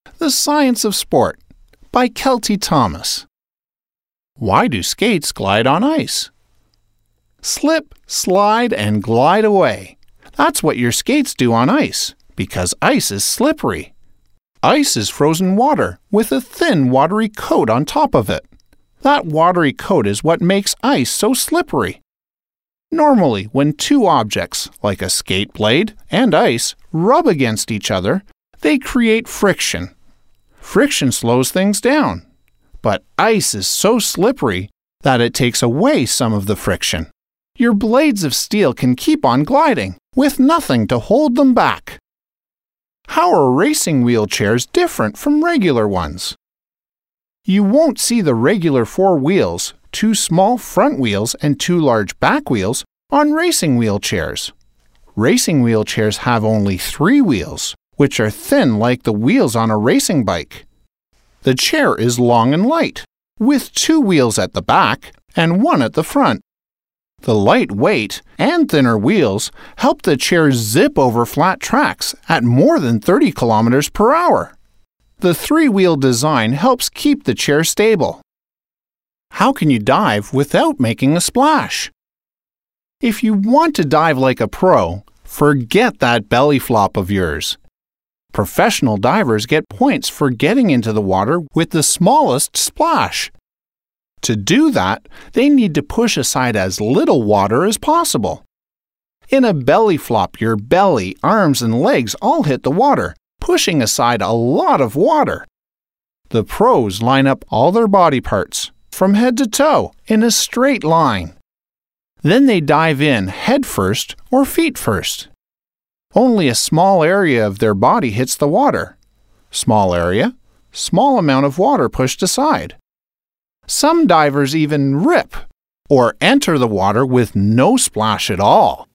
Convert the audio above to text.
The Science of Sport by Kelty Thomas. Why do skates glide on ice? Slip, slide, and glide away. That's what your skates do on ice, because ice is slippery. Ice is frozen water with a thin, watery coat on top of it. That watery coat is what makes ice so slippery. Normally, when two objects, like a skate blade and ice, rub against each other, they create friction. Friction slows things down. But ice is so slippery that it takes away some of the friction. Your blades of steel can keep on gliding, with nothing to hold them back. How are racing wheelchairs different from regular ones? You won't see the regular 4 wheels, 2 small front wheels and 2 large back wheels on racing wheelchairs. Racing wheelchairs have only 3 wheels, which are thin like the wheels on a racing bike. The chair is long and light, with 2 wheels at the back and 1 at the front. The light weight and thinner wheels help the chair zip over flat tracks at more than 30 kilometers per hour. The 3-wheel design helps keep the chair stable. How can you dive without making a splash? If you want to dive like a pro, forget that belly flop of yours. Professional divers get points for getting into the water with the smallest splash. To do that, they need to push aside as little water as possible. In a belly flop, your belly, arms, and legs all hit the water, pushing aside a lot of water. The pros line up all their body parts, from head to toe, in a straight line. Then they dive in head first or feet first. Only a small area of their body hits the water. Small area, small amount of water pushed aside. Some divers even rip or enter the water with no splash at all.